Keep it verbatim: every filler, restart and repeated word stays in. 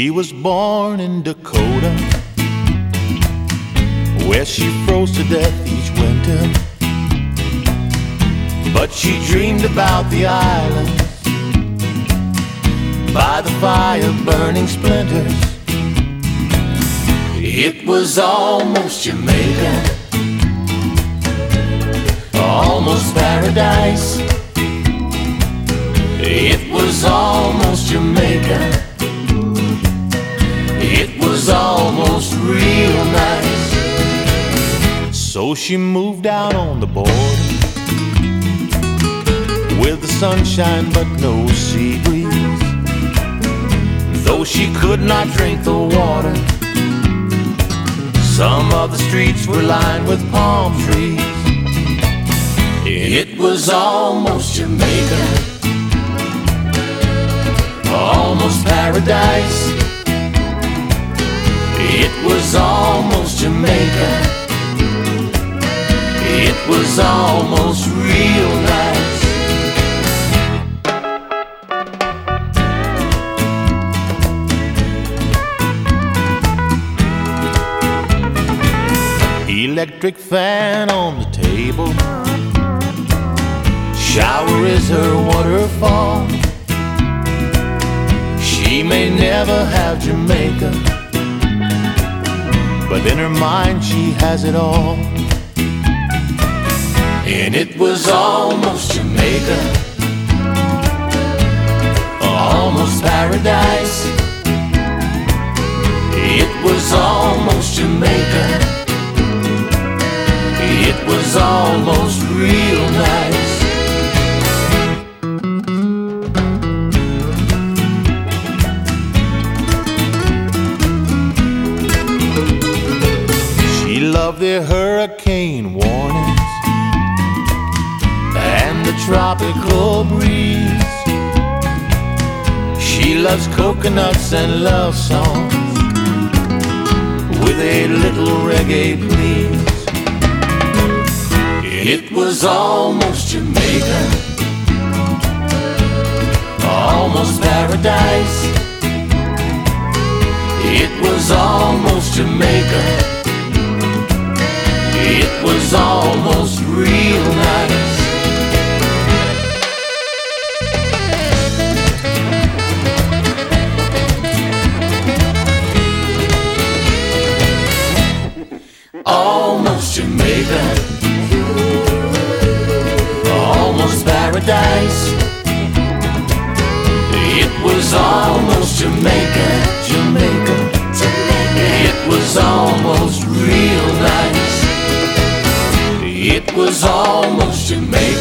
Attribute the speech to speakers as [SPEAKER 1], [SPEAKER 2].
[SPEAKER 1] She was born in Dakota, where she froze to death each winter. But she dreamed about the islands by the fire burning splinters. It was almost Jamaica, almost paradise. It was almost Jamaica, it was almost real nice. So she moved out on the border with the sunshine but no sea breeze. Though she could not drink the water, some of the streets were lined with palm trees. It was almost Jamaica, almost paradise. It was almost Jamaica, it was almost real nice. Electric fan on the table, shower is her waterfall. She may never have Jamaica, but in her mind she has it all. And it was almost Jamaica, almost paradise. It was almost Jamaica, it was almost real nice. She loved the hurricane warnings and the tropical breeze. She loves coconuts and love songs with a little reggae please. It was almost Jamaica, almost paradise. It was almost Jamaica, it was almost real nice. Almost Jamaica, almost paradise. It was almost Jamaica, Jamaica, Jamaica. It was almost real nice. It was almost Jamaica.